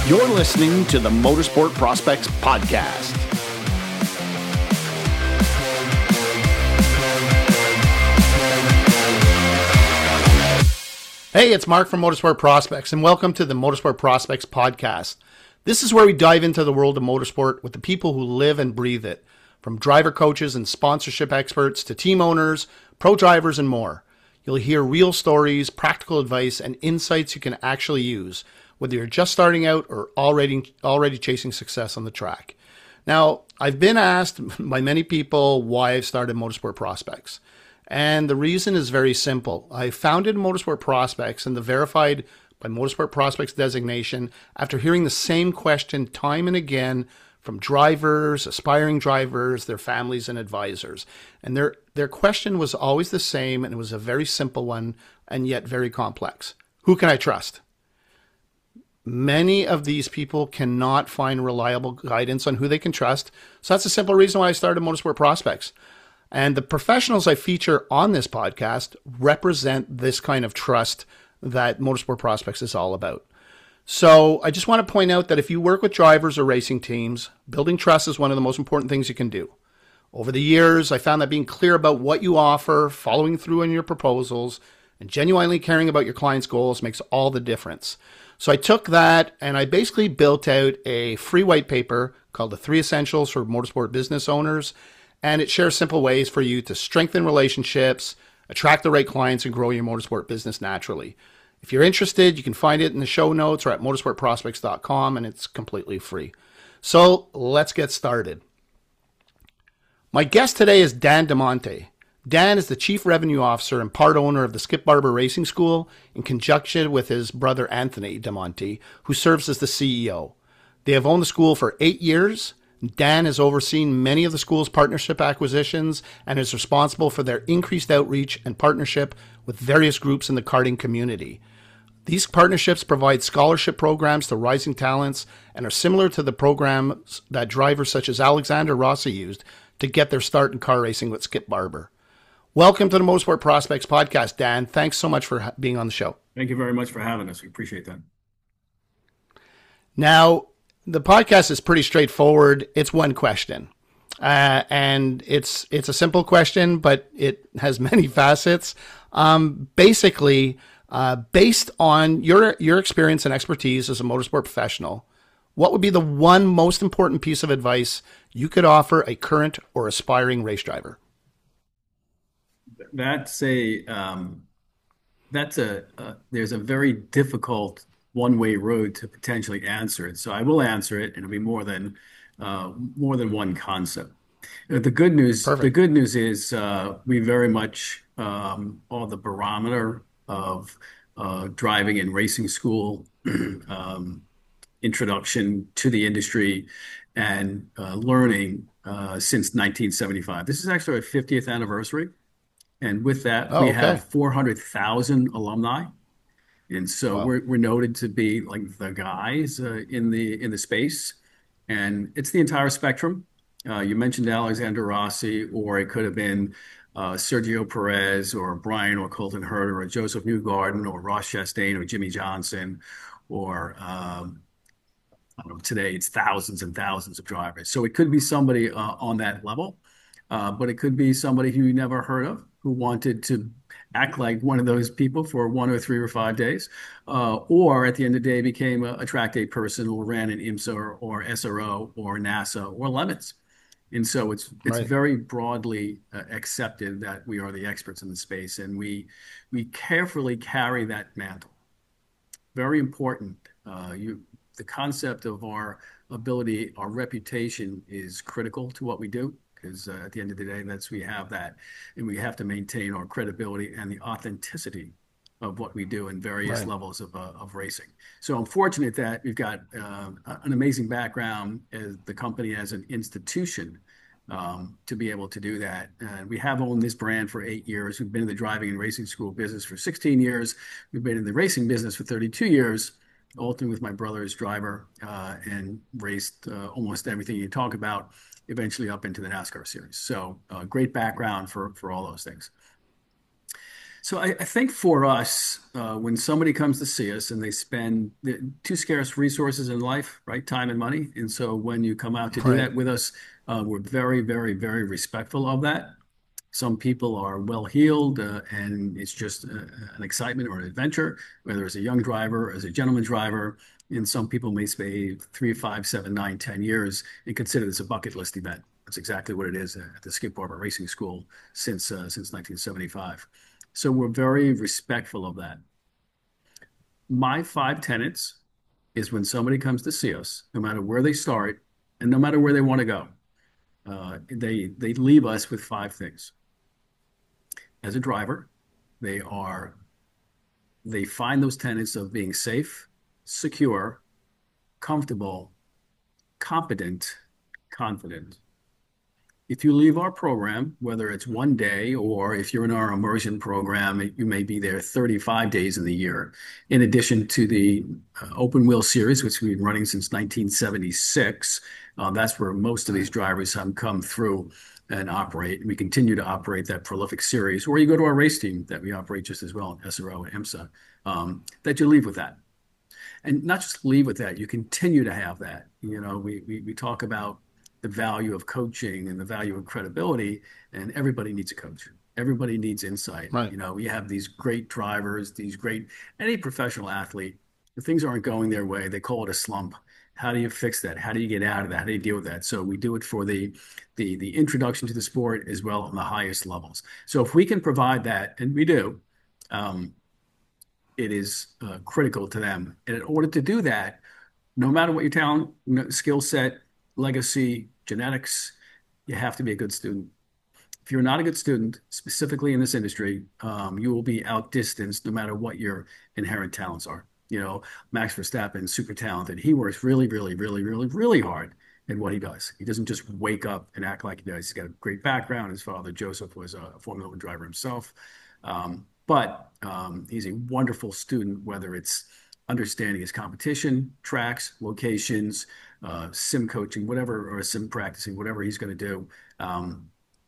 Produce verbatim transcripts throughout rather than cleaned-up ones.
You're listening to the Motorsport Prospects Podcast. Hey, it's Mark from Motorsport Prospects, and welcome to the Motorsport Prospects Podcast. This is where we dive into the world of motorsport with the people who live and breathe it, from driver coaches and sponsorship experts to team owners, pro drivers, and more. You'll hear real stories, practical advice, and insights you can actually use, whether you're just starting out or already already chasing success on the track. Now, I've been asked by many people why I've started Motorsport Prospects. And the reason is very simple. I founded Motorsport Prospects and the verified by Motorsport Prospects designation after hearing the same question time and again from drivers, aspiring drivers, their families, and advisors. And their their question was always the same, and it was a very simple one, and yet very complex. Who can I trust? Many of these people cannot find reliable guidance on who they can trust. So that's a simple reason why I started Motorsport Prospects. And the professionals I feature on this podcast represent this kind of trust that Motorsport Prospects is all about. So I just want to point out that if you work with drivers or racing teams, building trust is one of the most important things you can do. Over the years, I found that being clear about what you offer, following through on your proposals, and genuinely caring about your client's goals makes all the difference. So I took that and I basically built out a free white paper called The Three Essentials for Motorsport Business Owners. And it shares simple ways for you to strengthen relationships, attract the right clients, and grow your motorsport business naturally. If you're interested, you can find it in the show notes or at motorsport prospects dot com, and it's completely free. So let's get started. My guest today is Dan DeMonte. Dan is the Chief Revenue Officer and part owner of the Skip Barber Racing School in conjunction with his brother Anthony DeMonte, who serves as the C E O. They have owned the school for eight years. Dan has overseen many of the school's partnership acquisitions and is responsible for their increased outreach and partnership with various groups in the karting community. These partnerships provide scholarship programs to rising talents and are similar to the programs that drivers such as Alexander Rossi used to get their start in car racing with Skip Barber. Welcome to the Motorsport Prospects Podcast, Dan. Thanks so much for being on the show. Thank you very much for having us. We appreciate that. Now, the podcast is pretty straightforward. It's one question. Uh, and it's it's a simple question, but it has many facets. Um, basically, uh, based on your your experience and expertise as a motorsport professional, what would be the one most important piece of advice you could offer a current or aspiring race driver? That's a um, that's a uh, there's a very difficult one-way road to potentially answer it. So I will answer it, and it'll be more than uh, more than one concept. Uh, The good news, Perfect. the good news is uh, we very much um, are the barometer of uh, driving and racing school um, introduction to the industry and uh, learning uh, since nineteen seventy-five. This is actually our fiftieth anniversary. And with that, Oh, we okay. have four hundred thousand alumni. And so Wow. we're we're noted to be like the guys uh, in the in the space. And it's the entire spectrum. Uh, you mentioned Alexander Rossi, or it could have been uh, Sergio Perez, or Brian or Colton Herter, or Joseph Newgarden, or Ross Chastain, or Jimmy Johnson, or um, I don't know, today it's thousands and thousands of drivers. So it could be somebody uh, on that level, uh, but it could be somebody who you never heard of, who wanted to act like one of those people for one or three or five days, uh, or at the end of the day became a, a track day person or ran an IMSA or, or S R O or NASA or Lemons. And so it's it's Right. very broadly uh, accepted that we are the experts in the space, and we we carefully carry that mantle. Very important. Uh, you the concept of our ability, our reputation is critical to what we do, because uh, at the end of the day, that's we have that, and we have to maintain our credibility and the authenticity of what we do in various Right. levels of uh, of racing. So I'm fortunate that we've got uh, an amazing background as the company as an institution um, to be able to do that. And we have owned this brand for eight years. We've been in the driving and racing school business for sixteen years. We've been in the racing business for thirty-two years. Ultimately with my brother as driver, uh, and raced uh, almost everything you talk about, eventually up into the NASCAR series. So uh, great background for, for all those things. So I, I think for us, uh, when somebody comes to see us and they spend the two scarce resources in life, right? Time and money. And so when you come out to do Right. that with us, uh, we're very, very, very respectful of that. Some people are well heeled, uh, and it's just uh, an excitement or an adventure, whether it's a young driver or as a gentleman driver. And some people may stay three, five, seven, nine, ten years and consider this a bucket list event. That's exactly what it is at the Skip Barber Racing School since uh, since nineteen seventy-five. So we're very respectful of that. My five tenets is when somebody comes to see us, no matter where they start and no matter where they want to go, uh, they they leave us with five things. As a driver, they are they find those tenets of being safe, secure, comfortable, competent, confident. If you leave our program, whether it's one day or if you're in our immersion program, you may be there thirty-five days in the year. In addition to the uh, open wheel series, which we've been running since nineteen seventy-six, uh, that's where most of these drivers have come through and operate. And we continue to operate that prolific series. Or you go to our race team that we operate just as well, S R O and IMSA, um, that you leave with that. And not just leave with that, you continue to have that. You know, we, we, we talk about the value of coaching and the value of credibility, and everybody needs a coach. Everybody needs insight. Right. You know, we have these great drivers, these great, any professional athlete, if things aren't going their way, they call it a slump. How do you fix that? How do you get out of that? How do you deal with that? So we do it for the the the introduction to the sport as well on the highest levels. So if we can provide that, and we do, um, it is uh, critical to them. And in order to do that, no matter what your talent, skill set, legacy, genetics, you have to be a good student. If you're not a good student, specifically in this industry, um, you will be outdistanced no matter what your inherent talents are. You know, Max Verstappen, super talented. He works really, really, really, really, really hard in what he does. He doesn't just wake up and act like he does. He's got a great background. His father, Joseph, was a Formula One driver himself. Um, but um, he's a wonderful student, whether it's understanding his competition, tracks, locations, uh, sim coaching, whatever, or sim practicing, whatever he's going to do. Um,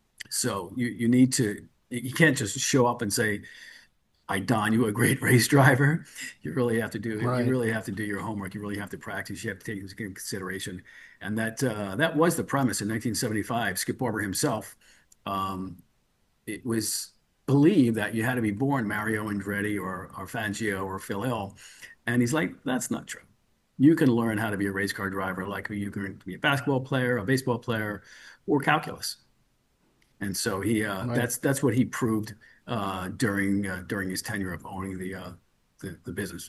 so you you need to you can't just show up and say, "I Don you a great race driver." You really have to do you Right. really have to do your homework. You really have to practice. You have to take this into consideration, and that uh, that was the premise in nineteen seventy-five. Skip Barber himself. Um, it was believed that you had to be born Mario Andretti or, or Fangio or Phil Hill. And he's like, that's not true. You can learn how to be a race car driver like you can be a basketball player, a baseball player, or calculus. And so he uh, Right. that's that's what he proved uh, during uh, during his tenure of owning the, uh, the the business.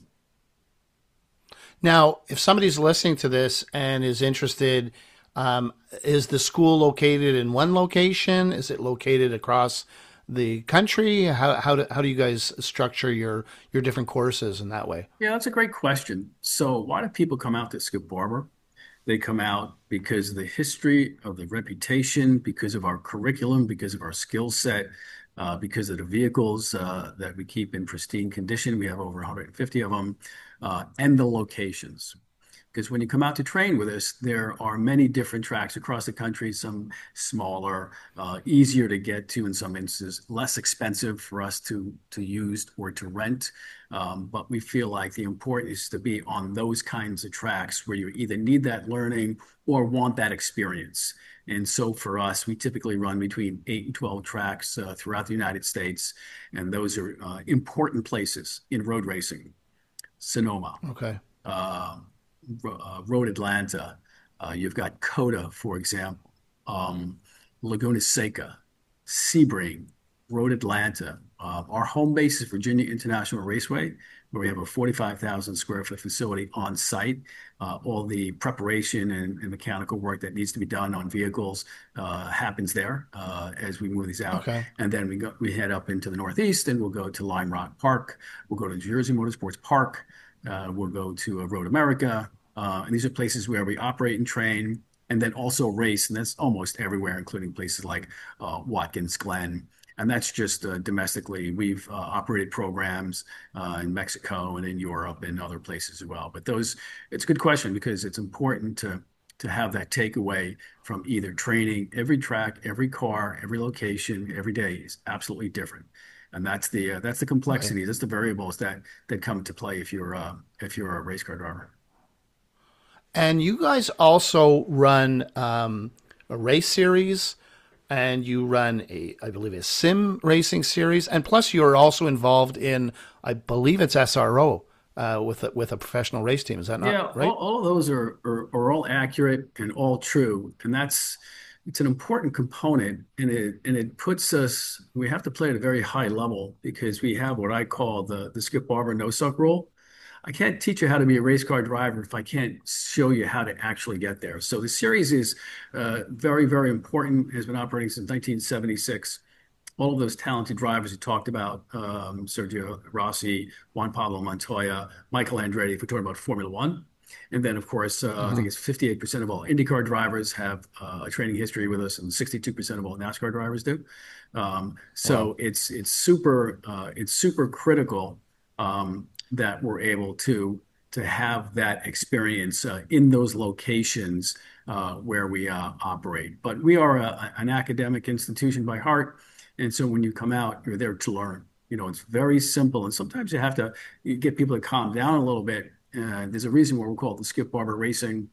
Now, if somebody's listening to this and is interested, um, is the school located in one location? Is it located across the country? How how do, how do you guys structure your your different courses in that way? Yeah, that's a great question. So why do people come out to Skip Barber? They come out because of the history, of the reputation, because of our curriculum, because of our skill set, uh, because of the vehicles uh, that we keep in pristine condition. We have over one hundred fifty of them, uh, and the locations. Because when you come out to train with us, there are many different tracks across the country, some smaller, uh, easier to get to in some instances, less expensive for us to, to use or to rent. Um, but we feel like the importance is to be on those kinds of tracks where you either need that learning or want that experience. And so for us, we typically run between eight and twelve tracks uh, throughout the United States. And those are uh, important places in road racing. Sonoma, Okay. uh, uh, Road Atlanta. Uh, you've got COTA, for example, um, Laguna Seca, Sebring, Road Atlanta. Uh, our home base is Virginia International Raceway, where we have a forty-five thousand square foot facility on site. Uh, all the preparation and, and mechanical work that needs to be done on vehicles uh, happens there uh, as we move these out. Okay. And then we go, we head up into the Northeast, and we'll go to Lime Rock Park. We'll go to Jersey Motorsports Park. Uh, we'll go to uh, Road America. Uh, and these are places where we operate and train and then also race. And that's almost everywhere, including places like uh, Watkins Glen. And that's just uh, domestically. We've uh, operated programs uh, in Mexico and in Europe and other places as well. But those, it's a good question because it's important to to have that takeaway from either training. Every track, every car, every location, every day is absolutely different. And that's the uh, that's the Right. complexity. That's the variables that that come into play if you're uh, if you're a race car driver. And you guys also run um, a race series, and you run a, I believe, a sim racing series, and plus you're also involved in, I believe it's S R O uh, with a, with a professional race team. Is that not Yeah, all, right? all of those are, are are all accurate and all true, and that's it's an important component, and it and it puts us. We have to play at a very high level because we have what I call the the Skip Barber no suck rule. I can't teach you how to be a race car driver if I can't show you how to actually get there. So the series is uh, very, very important. Has been operating since nineteen seventy-six. All of those talented drivers you talked about, um, Sergio Rossi, Juan Pablo Montoya, Michael Andretti, if we're talking about Formula One. And then, of course, uh, I think Mm-hmm. it's fifty-eight percent of all IndyCar drivers have uh, a training history with us, and sixty-two percent of all NASCAR drivers do. Um, Wow. so it's it's super uh, it's super critical um, that we're able to to have that experience uh, in those locations uh, where we uh, operate. But we are a, an academic institution by heart. And so when you come out, you're there to learn. You know, it's very simple. And sometimes you have to you get people to calm down a little bit. Uh, there's a reason why we call it the Skip Barber Racing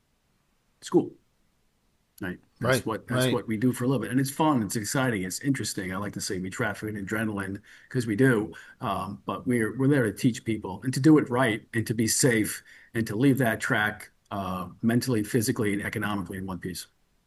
School. Right. That's Right. what that's Right. what we do for a living. And it's fun, it's exciting, it's interesting. I like to say we traffic in adrenaline because we do. Um, but we're we're there to teach people and to do it right and to be safe and to leave that track uh, mentally, physically, and economically in one piece.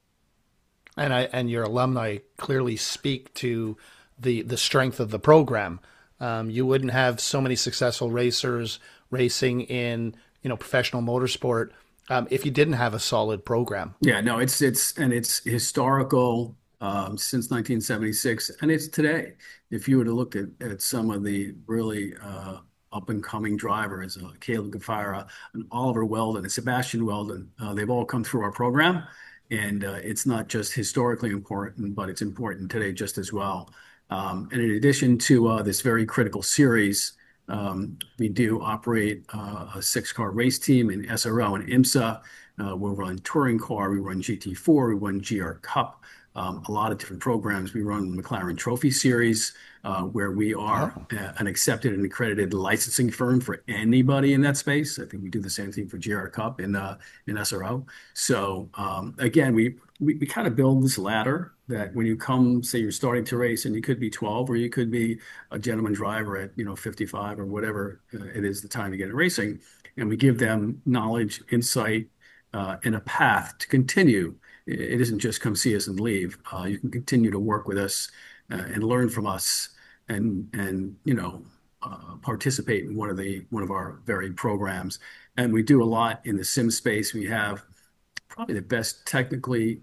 And I and your alumni clearly speak to the the strength of the program. Um, you wouldn't have so many successful racers racing in, you know, professional motorsport um, if you didn't have a solid program. Yeah, no, it's it's and it's historical um, since nineteen seventy-six, and it's today. If you were to look at, at some of the really uh, up and coming drivers, uh, Caleb Gafara, and Oliver Weldon, and Sebastian Weldon, uh, they've all come through our program, and uh, it's not just historically important, but it's important today just as well. Um, and in addition to uh, this very critical series, um, we do operate uh, a six-car race team in S R O and IMSA. Uh, we'll run touring car, we run G T four, we run G R Cup, um, a lot of different programs. We run the McLaren Trophy Series, uh, where we are Oh, uh, an accepted and accredited licensing firm for anybody in that space. I think we do the same thing for G R Cup in uh, in S R O. So um, again, we, we we kind of build this ladder that when you come, say you're starting to race, and you could be twelve or you could be a gentleman driver at you know fifty-five or whatever uh, it is the time to get in racing, and we give them knowledge, insight uh, in a path to continue. It isn't just come see us and leave. Uh, you can continue to work with us uh, and learn from us, and and you know uh, participate in one of the one of our varied programs. And we do a lot in the sim space. We have probably the best technically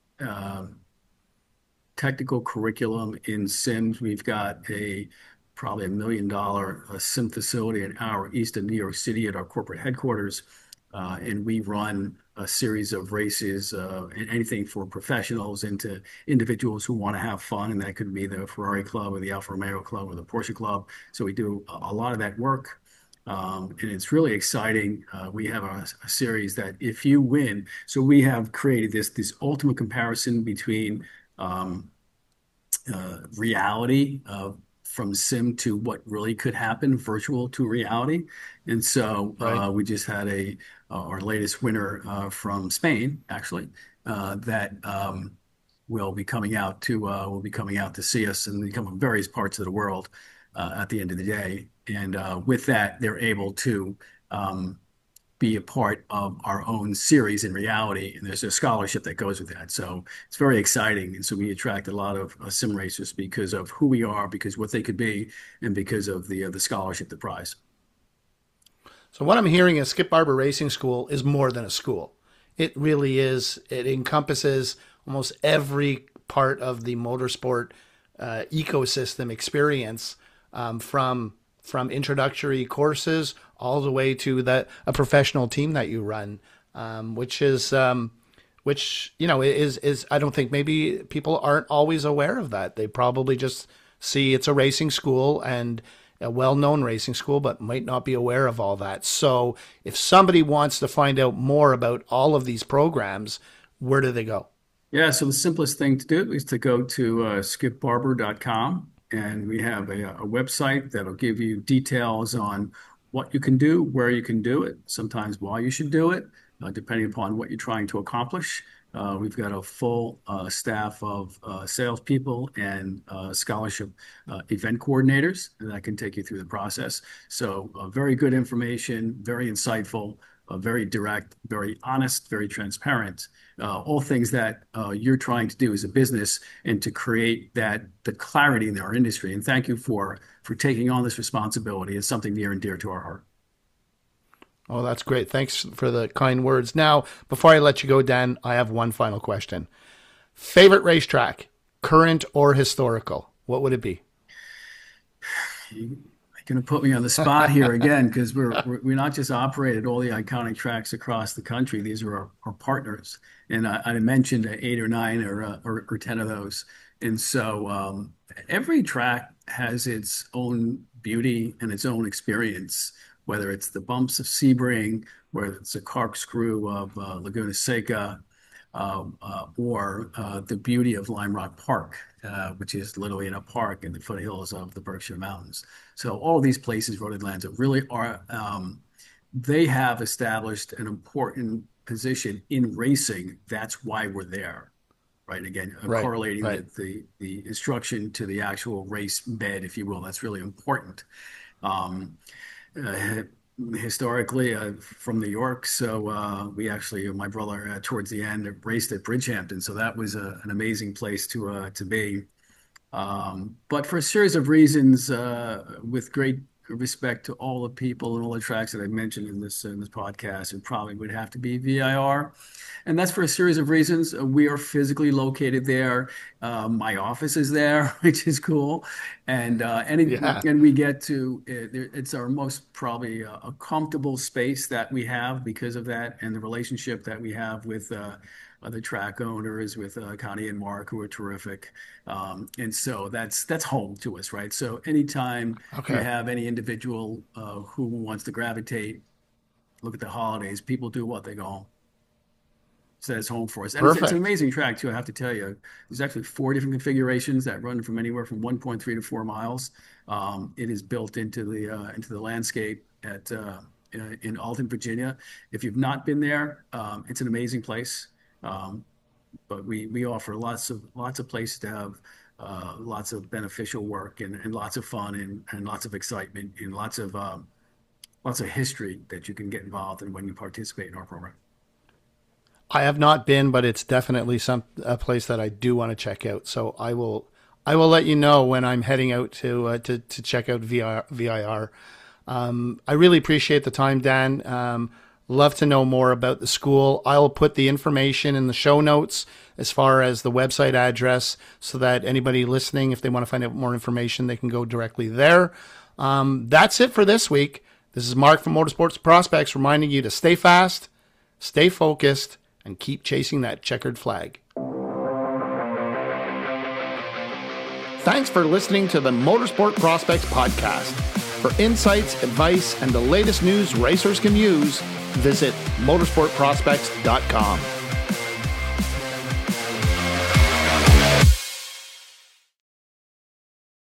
uh, technical curriculum in Sims. We've got a probably a million dollar uh, sim facility an hour east of New York City at our corporate headquarters. Uh, and we run a series of races, uh, anything for professionals into individuals who want to have fun. And that could be the Ferrari Club or the Alfa Romeo Club or the Porsche Club. So we do a, a lot of that work. Um, and it's really exciting. Uh, we have a, a series that if you win, so we have created this this ultimate comparison between um, uh, reality uh, from sim to what really could happen, virtual to reality. And so right. uh, we just had a uh, our latest winner uh, from Spain, actually, uh, that um, will be coming out to uh, will be coming out to see us and come from various parts of the world uh, at the end of the day. And uh, with that, they're able to um, be a part of our own series in reality. And there's a scholarship that goes with that. So it's very exciting. And so we attract a lot of uh, sim racers because of who we are, because what they could be, and because of the uh, the scholarship, the prize. So what I'm hearing is Skip Barber Racing School is more than a school. It really is. It encompasses almost every part of the motorsport uh, ecosystem experience, um, from from introductory courses all the way to that a professional team that you run, um, which is um, which you know is is I don't think maybe people aren't always aware of that. They probably just see it's a racing school and a well-known racing school, but might not be aware of all that. So if somebody wants to find out more about all of these programs, where do they go? Yeah, so the simplest thing to do is to go to uh, skip barber dot com And we have a, a website that'll give you details on what you can do, where you can do it, sometimes why you should do it, uh, depending upon what you're trying to accomplish. Uh, we've got a full uh, staff of uh, salespeople and uh, scholarship uh, event coordinators that can take you through the process. So uh, very good information, very insightful, uh, very direct, very honest, very transparent. Uh, all things that uh, you're trying to do as a business and to create that the clarity in our industry. And thank you for for taking on this responsibility. It's something near and dear to our heart. Oh, that's great. Thanks for the kind words. Now, before I let you go, Dan, I have one final question. Favorite racetrack, current or historical? What would it be? You're going to put me on the spot here again, because we're, we're we're not just operated all the iconic tracks across the country. These are our, our partners. And I, I mentioned eight or nine or, uh, or, or ten of those. And so um, every track has its own beauty and its own experience, whether it's the bumps of Sebring, whether it's a corkscrew of uh, Laguna Seca, uh, uh, or uh, the beauty of Lime Rock Park, uh, which is literally in a park in the foothills of the Berkshire Mountains. So all of these places, Road Atlanta, really are, um, they have established an important position in racing. That's why we're there. Right. Again, uh, Right, correlating right. The, the the instruction to the actual race bed, if you will. That's really important. Um, uh, historically, uh, from New York, so uh, we actually, my brother, uh, towards the end, raced at Bridgehampton, so that was a, an amazing place to uh, to be. Um, but for a series of reasons, uh, with great respect to all the people and all the tracks that I mentioned in this in this podcast, it probably would have to be V I R. And that's for a series of reasons. Uh, We are physically located there. Uh, my office is there, which is cool. And uh, any Yeah. and we get to it, it's our most probably uh, a comfortable space that we have because of that and the relationship that we have with uh, other track owners, with uh, Connie and Mark, who are terrific. Um, and so that's that's home to us, right? So anytime you Okay. have any individual uh, who wants to gravitate, look at the holidays, people do what? They go home. So that's home for us. And it's, it's an Perfect. amazing track too, I have to tell you. There's actually four different configurations that run from anywhere from one point three to four miles. Um, it is built into the uh, into the landscape at uh, in in Alton, Virginia. If you've not been there, um, it's an amazing place. Um, but we we offer lots of lots of places to have uh, lots of beneficial work and, and lots of fun and, and lots of excitement and lots of um, lots of history that you can get involved in when you participate in our program. I have not been, but it's definitely some a place that I do want to check out. So I will I will let you know when I'm heading out to uh, to to check out V I R. Um, I really appreciate the time, Dan. Um, love to know more about the school. I'll put the information in the show notes as far as the website address, so that anybody listening, if they want to find out more information, they can go directly there. Um, that's it for this week. This is Mark from Motorsports Prospects reminding you to stay fast, stay focused, and keep chasing that checkered flag. Thanks for listening to the Motorsport Prospects Podcast. For insights, advice, and the latest news racers can use, visit motorsport prospects dot com.